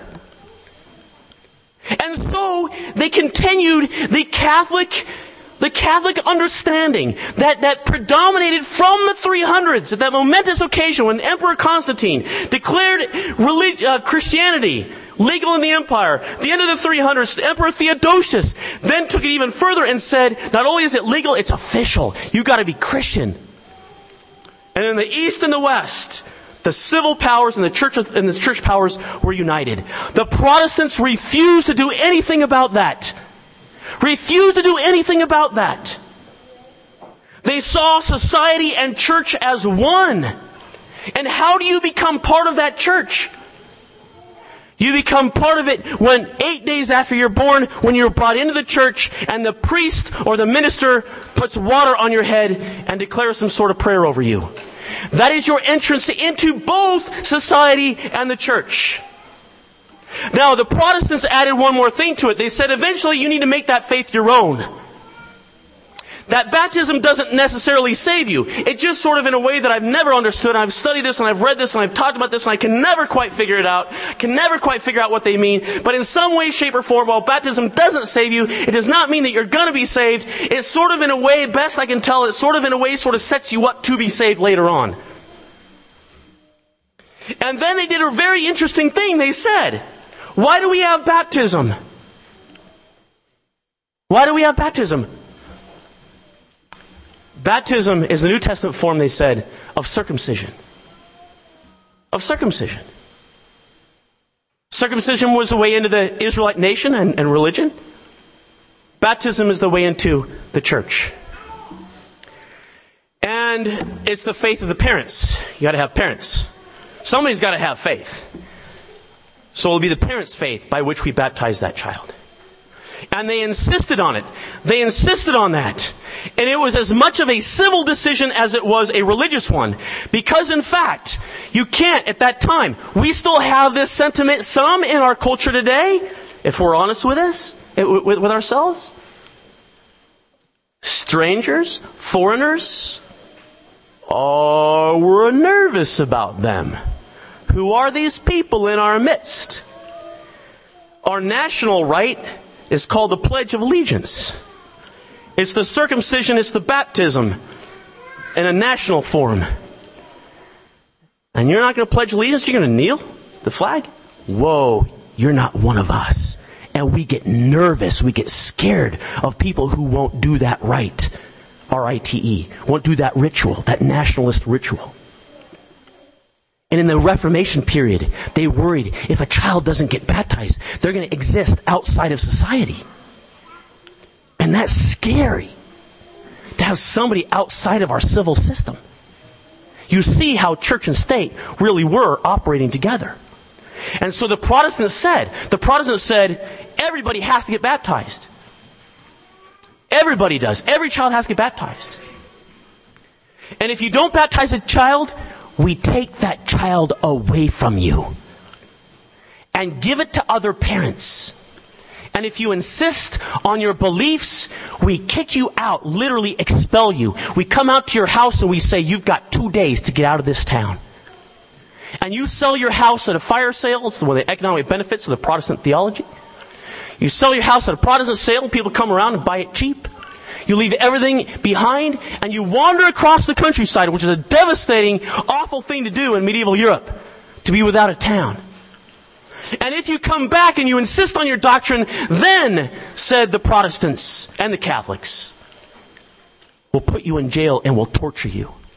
And so they continued the Catholic the Catholic understanding that, that predominated from the three hundreds at that momentous occasion when Emperor Constantine declared relig- uh, Christianity legal in the empire. At the end of the three hundreds, Emperor Theodosius then took it even further and said, not only is it legal, it's official. You've got to be Christian. And in the East and the West, the civil powers and the church and the church powers were united. The Protestants refused to do anything about that. Refused to do anything about that. They saw society and church as one. And how do you become part of that church? You become part of it when eight days after you're born, when you're brought into the church and the priest or the minister puts water on your head and declares some sort of prayer over you. That is your entrance into both society and the church. Now, the Protestants added one more thing to it. They said eventually you need to make that faith your own. That baptism doesn't necessarily save you. It's just sort of in a way that I've never understood. And I've studied this and I've read this and I've talked about this and I can never quite figure it out. I can never quite figure out what they mean. But in some way, shape, or form, while baptism doesn't save you, it does not mean that you're going to be saved. It's sort of in a way, best I can tell, it sort of in a way sort of sets you up to be saved later on. And then they did a very interesting thing. They said, why do we have baptism? Why do we have baptism? Baptism is the New Testament form, they said, of circumcision. Of circumcision. Circumcision was the way into the Israelite nation and, and religion. Baptism is the way into the church. And it's the faith of the parents. You got to have parents. Somebody's got to have faith. So it'll be the parents' faith by which we baptize that child. And they insisted on it. They insisted on that. And it was as much of a civil decision as it was a religious one. Because in fact, you can't at that time. We still have this sentiment, some in our culture today, if we're honest with us, with, with ourselves. Strangers, foreigners, oh, we're nervous about them. Who are these people in our midst? Our national rite is called the Pledge of Allegiance. It's the circumcision, it's the baptism in a national form. And you're not going to pledge allegiance, you're going to kneel the flag? Whoa, you're not one of us. And we get nervous, we get scared of people who won't do that rite. R I T E. Won't do that ritual, that nationalist ritual. And in the Reformation period, they worried if a child doesn't get baptized, they're going to exist outside of society. And that's scary, to have somebody outside of our civil system. You see how church and state really were operating together. And so the Protestants said, the Protestants said, everybody has to get baptized. Everybody does. Every child has to get baptized. And if you don't baptize a child, we take that child away from you and give it to other parents. And if you insist on your beliefs, we kick you out, literally expel you. We come out to your house and we say, you've got two days to get out of this town. And you sell your house at a fire sale. It's one of the economic benefits of the Protestant theology. You sell your house at a Protestant sale, people come around and buy it cheap. You leave everything behind and you wander across the countryside, which is a devastating, awful thing to do in medieval Europe, to be without a town. And if you come back and you insist on your doctrine, then, said the Protestants and the Catholics, we'll put you in jail and we'll torture you.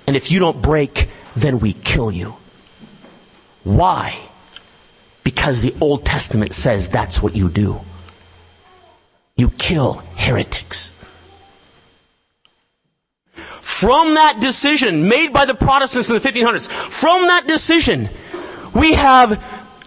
and if you don't break, then we kill you. Why? Because the Old Testament says that's what you do. You kill heretics. From that decision made by the Protestants in the fifteen hundreds, from that decision, we have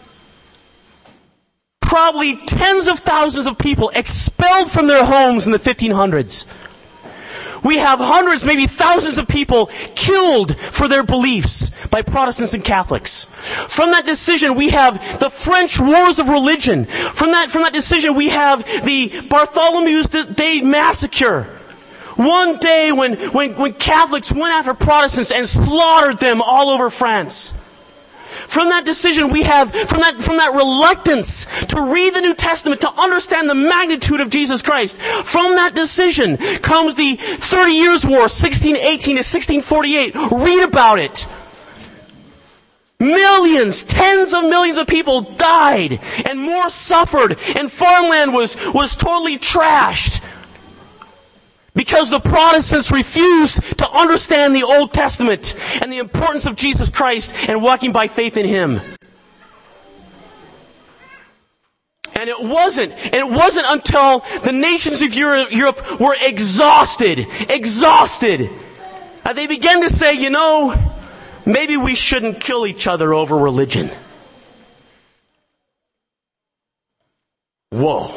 probably tens of thousands of people expelled from their homes in the fifteen hundreds. We have hundreds, maybe thousands of people killed for their beliefs by Protestants and Catholics. From that decision, we have the French Wars of Religion. From that, from that decision, we have the Bartholomew's Day Massacre. One day when, when, when Catholics went after Protestants and slaughtered them all over France. From that decision, we have, from that, from that reluctance to read the New Testament, to understand the magnitude of Jesus Christ. From that decision comes the Thirty Years' War, sixteen eighteen to sixteen forty-eight. Read about it. Millions, tens of millions of people died, and more suffered, and farmland was, was totally trashed. Because the Protestants refused to understand the Old Testament and the importance of Jesus Christ and walking by faith in Him. And it wasn't, and it wasn't until the nations of Europe were exhausted, exhausted, that they began to say, you know, maybe we shouldn't kill each other over religion. Whoa.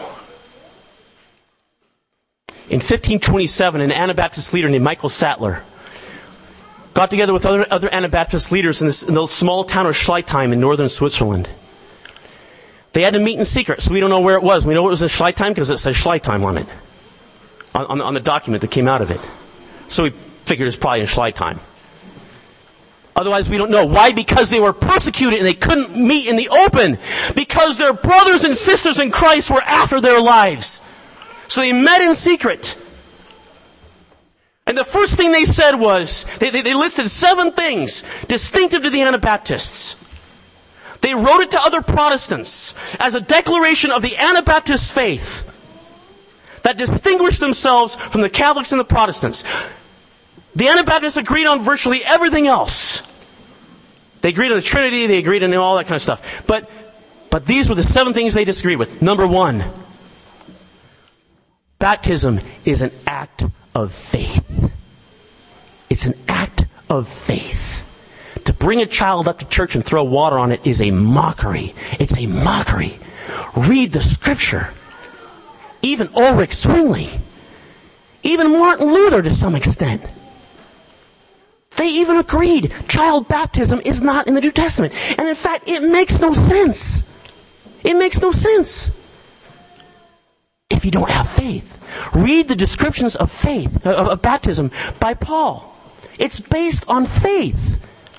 In fifteen twenty-seven, an Anabaptist leader named Michael Sattler got together with other, other Anabaptist leaders in, this, in the small town of Schleitheim in northern Switzerland. They had to meet in secret, so we don't know where it was. We know it was in Schleitheim because it says Schleitheim on it, on, on, on the document that came out of it. So we figured it's probably in Schleitheim. Otherwise, we don't know. Why? Because they were persecuted and they couldn't meet in the open. Because their brothers and sisters in Christ were after their lives. So they met in secret. And the first thing they said was, they, they, they listed seven things distinctive to the Anabaptists. They wrote it to other Protestants as a declaration of the Anabaptist faith that distinguished themselves from the Catholics and the Protestants. The Anabaptists agreed on virtually everything else. They agreed on the Trinity, they agreed on all that kind of stuff. But, but these were the seven things they disagreed with. Number one, baptism is an act of faith. It's an act of faith. To bring a child up to church and throw water on it is a mockery. It's a mockery. Read the Scripture. Even Ulrich Zwingli. Even Martin Luther to some extent. They even agreed child baptism is not in the New Testament. And in fact, it makes no sense. It makes no sense. If you don't have faith. Read the descriptions of faith, of, of baptism by Paul. It's based on faith.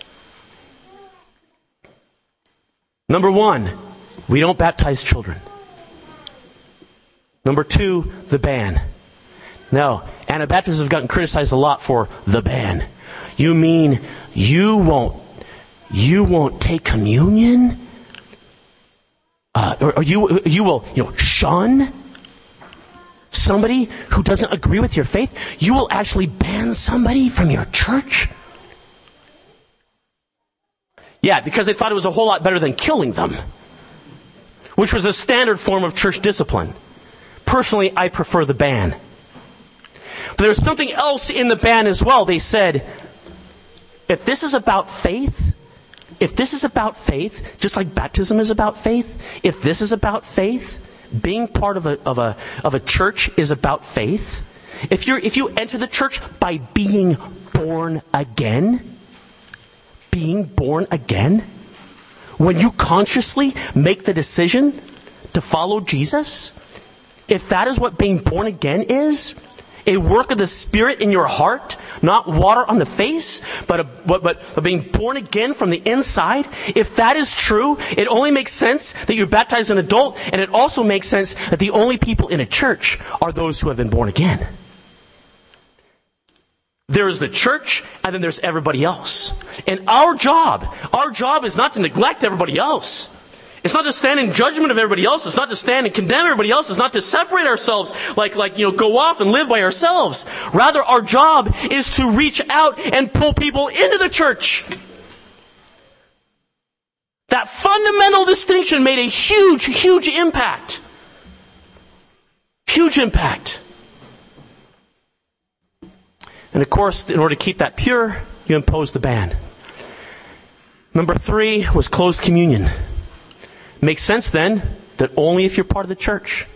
Number one, we don't baptize children. Number two, the ban. Now, Anabaptists have gotten criticized a lot for the ban. You mean you won't, you won't take communion? Uh, or, or you, you will, you know, shun somebody who doesn't agree with your faith? You will actually ban somebody from your church? Yeah, because they thought it was a whole lot better than killing them, which was a standard form of church discipline. Personally, I prefer the ban. But there's something else in the ban as well. They said, if this is about faith, if this is about faith, just like baptism is about faith, if this is about faith, being part of a of a of a church is about faith. If you're if you enter the church by being born again, being born again, when you consciously make the decision to follow Jesus, if that is what being born again is, a work of the Spirit in your heart, not water on the face, but, a, but, but being born again from the inside. If that is true, it only makes sense that you're baptized as an adult, and it also makes sense that the only people in a church are those who have been born again. There is the church, and then there's everybody else. And our job, our job is not to neglect everybody else. It's not to stand in judgment of everybody else. It's not to stand and condemn everybody else. It's not to separate ourselves, like, like, you know, go off and live by ourselves. Rather, our job is to reach out and pull people into the church. That fundamental distinction made a huge, huge impact. Huge impact. And of course, in order to keep that pure, you impose the ban. Number three was closed communion. Makes sense then that only if you're part of the church,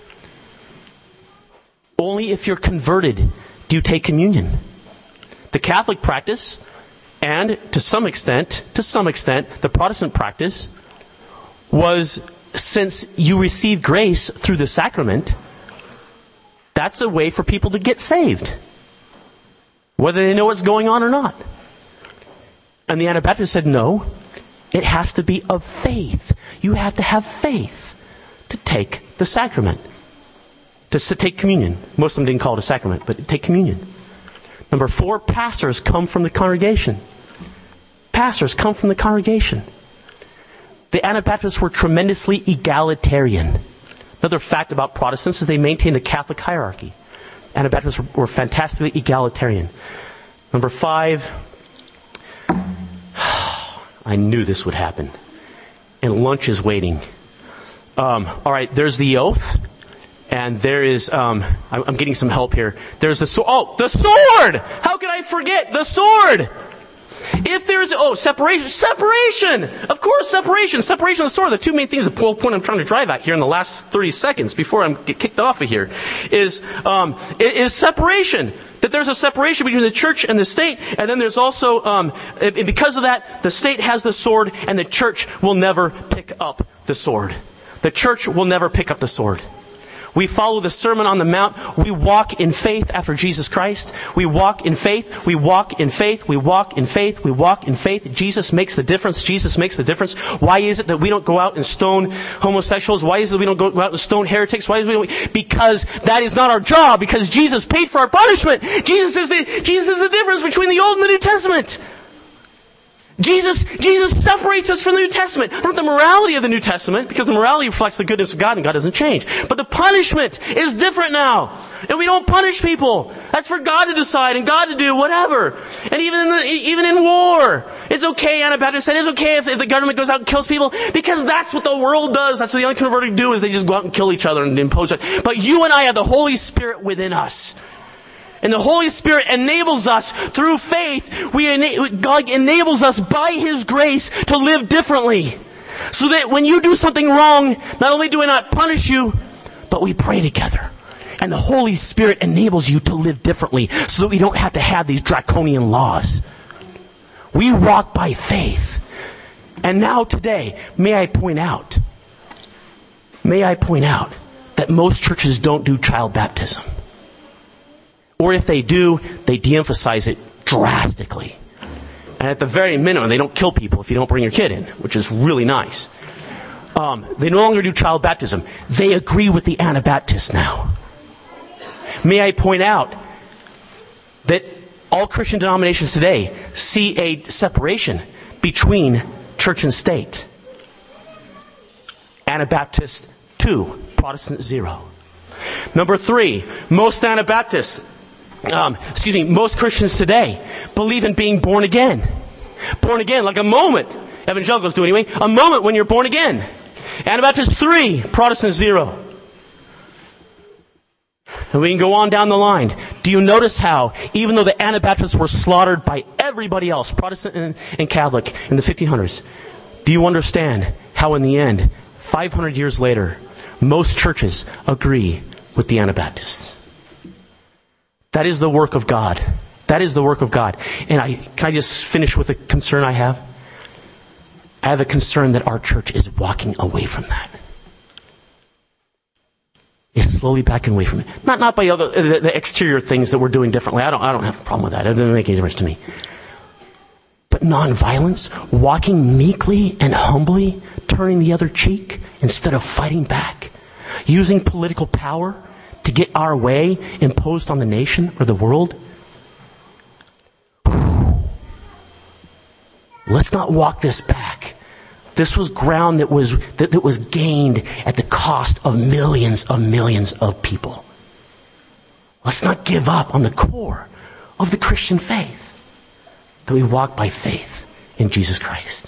only if you're converted, do you take communion. The Catholic practice, and to some extent, to some extent, the Protestant practice, was since you receive grace through the sacrament, that's a way for people to get saved, whether they know what's going on or not. And the Anabaptists said, no, it has to be of faith. You have to have faith to take the sacrament, to take communion. Most of them didn't call it a sacrament, but take communion. Number four, pastors come from the congregation. Pastors come from the congregation. The Anabaptists were tremendously egalitarian. Another fact about Protestants is they maintain the Catholic hierarchy. Anabaptists were fantastically egalitarian. Number five, I knew this would happen. And lunch is waiting. Um, all right, there's the oath. And there is, um, I'm getting some help here. There's the sword. Oh, the sword! How could I forget? The sword! If there's, oh, separation. Separation! Of course, separation. Separation of the sword. The two main things, the point I'm trying to drive at here in the last thirty seconds before I get kicked off of here, is, um, is separation. That there's a separation between the church and the state, and then there's also, um, because of that, the state has the sword, and the church will never pick up the sword. The church will never pick up the sword. We follow the Sermon on the Mount. We walk in faith after Jesus Christ. We walk in faith. We walk in faith. We walk in faith. We walk in faith. Jesus makes the difference. Jesus makes the difference. Why is it that we don't go out and stone homosexuals? Why is it that we don't go out and stone heretics? Why is it we don't? Because that is not our job. Because Jesus paid for our punishment. Jesus is the, Jesus is the difference between the Old and the New Testament. Jesus, Jesus separates us from the New Testament. Not the morality of the New Testament, because the morality reflects the goodness of God and God doesn't change. But the punishment is different now. And we don't punish people. That's for God to decide and God to do whatever. And even in the, even in war, it's okay, Anabaptists said, it's okay if, if the government goes out and kills people, because that's what the world does. That's what the unconverted do, is they just go out and kill each other and impose it. But you and I have the Holy Spirit within us. And the Holy Spirit enables us through faith. We ena- God enables us by His grace to live differently. So that when you do something wrong, not only do I not punish you, but we pray together. And the Holy Spirit enables you to live differently so that we don't have to have these draconian laws. We walk by faith. And now today, may I point out, may I point out that most churches don't do child baptism. Or if they do, they de-emphasize it drastically. And at the very minimum, they don't kill people if you don't bring your kid in, which is really nice. Um, they no longer do child baptism. They agree with the Anabaptists now. May I point out that all Christian denominations today see a separation between church and state. Anabaptist, two. Protestant, zero. Number three, most Anabaptists, Um, excuse me, most Christians today believe in being born again. Born again, like a moment. Evangelicals do anyway. A moment when you're born again. Anabaptists three, Protestant zero. And we can go on down the line. Do you notice how, even though the Anabaptists were slaughtered by everybody else, Protestant and, and Catholic, in the fifteen hundreds, do you understand how in the end, five hundred years later, most churches agree with the Anabaptists? That is the work of God. That is the work of God. And I can I just finish with a concern I have? I have a concern that our church is walking away from that. It's slowly backing away from it. Not not by other the, the exterior things that we're doing differently. I don't I don't have a problem with that. It doesn't make any difference to me. But nonviolence, walking meekly and humbly, turning the other cheek instead of fighting back, using political power to get our way imposed on the nation or the world. Let's not walk this back. This was ground that was that, that was gained at the cost of millions of millions of people. Let's not give up on the core of the Christian faith, that we walk by faith in Jesus Christ.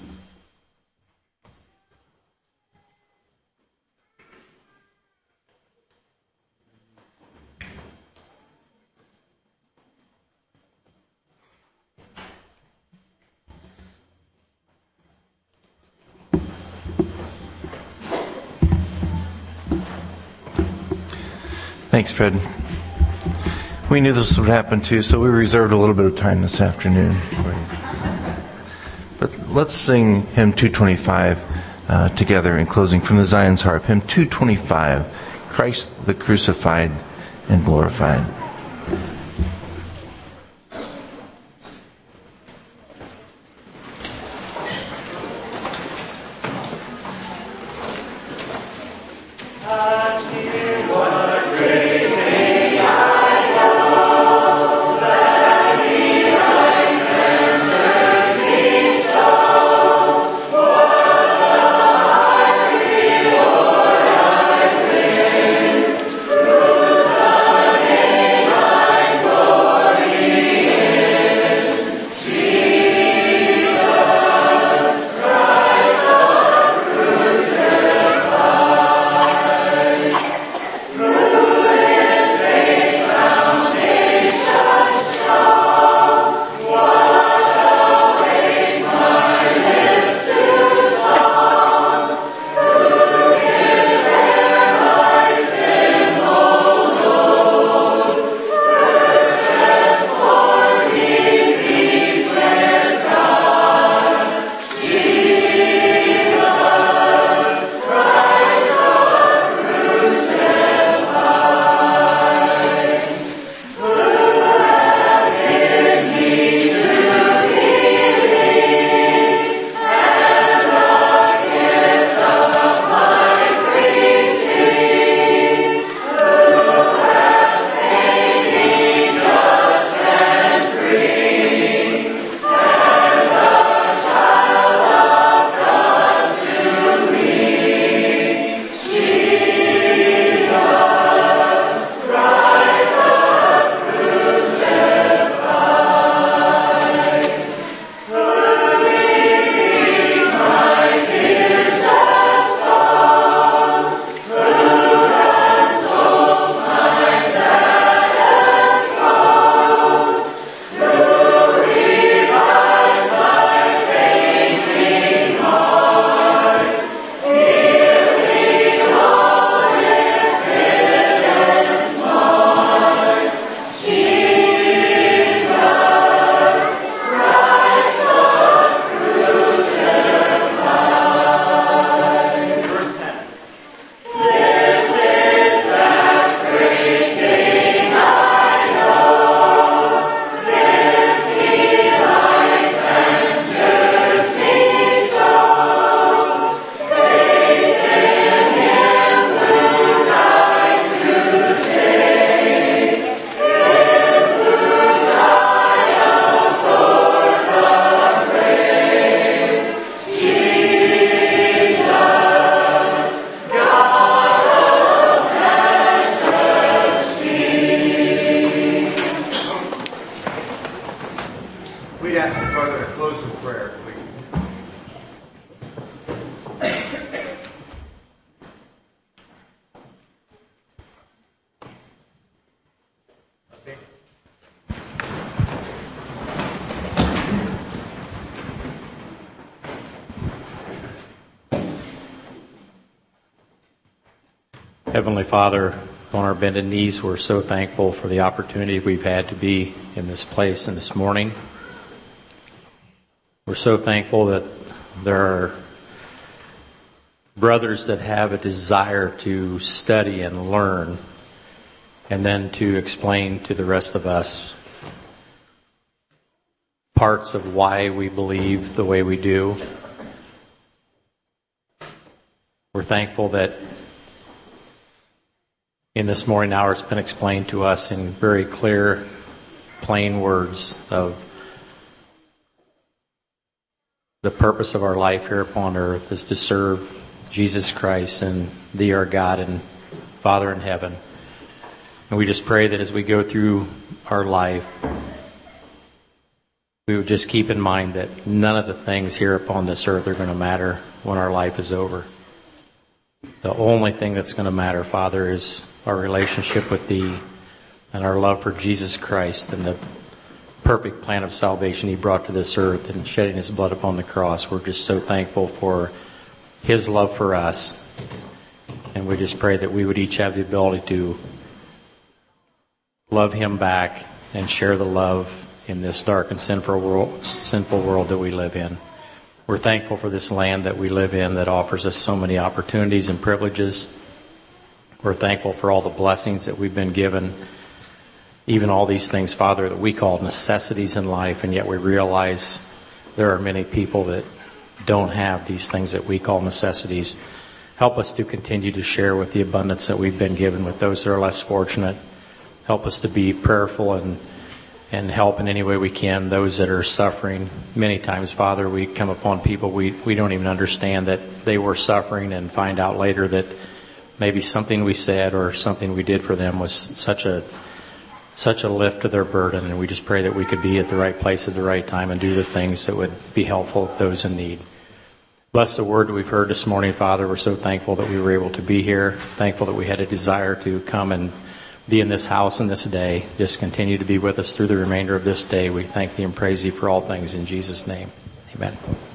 Thanks, Fred. We knew this would happen too, so we reserved a little bit of time this afternoon. But let's sing hymn two twenty-five uh, together in closing from the Zion's Harp. Hymn two twenty-five, Christ the Crucified and Glorified. Heavenly Father, on our bended knees, we're so thankful for the opportunity we've had to be in this place and this morning. We're so thankful that there are brothers that have a desire to study and learn, and then to explain to the rest of us parts of why we believe the way we do. We're thankful that in this morning hour it's been explained to us in very clear, plain words of the purpose of our life here upon earth is to serve Jesus Christ and Thee, our God and Father in heaven. And we just pray that as we go through our life, we would just keep in mind that none of the things here upon this earth are going to matter when our life is over. The only thing that's going to matter, Father, is our relationship with Thee and our love for Jesus Christ and the perfect plan of salvation He brought to this earth and shedding His blood upon the cross. We're just so thankful for His love for us. And we just pray that we would each have the ability to love Him back and share the love in this dark and sinful world, sinful world that we live in. We're thankful for this land that we live in that offers us so many opportunities and privileges. We're thankful for all the blessings that we've been given, even all these things, Father, that we call necessities in life, and yet we realize there are many people that don't have these things that we call necessities. Help us to continue to share with the abundance that we've been given with those that are less fortunate. Help us to be prayerful and and help in any way we can those that are suffering. Many times, Father, we come upon people we, we don't even understand that they were suffering and find out later that maybe something we said or something we did for them was such a such a lift to their burden. And we just pray that we could be at the right place at the right time and do the things that would be helpful to those in need. Bless the word that we've heard this morning, Father. We're so thankful that we were able to be here, thankful that we had a desire to come and be in this house in this day. Just continue to be with us through the remainder of this day. We thank Thee and praise Thee for all things in Jesus' name. Amen.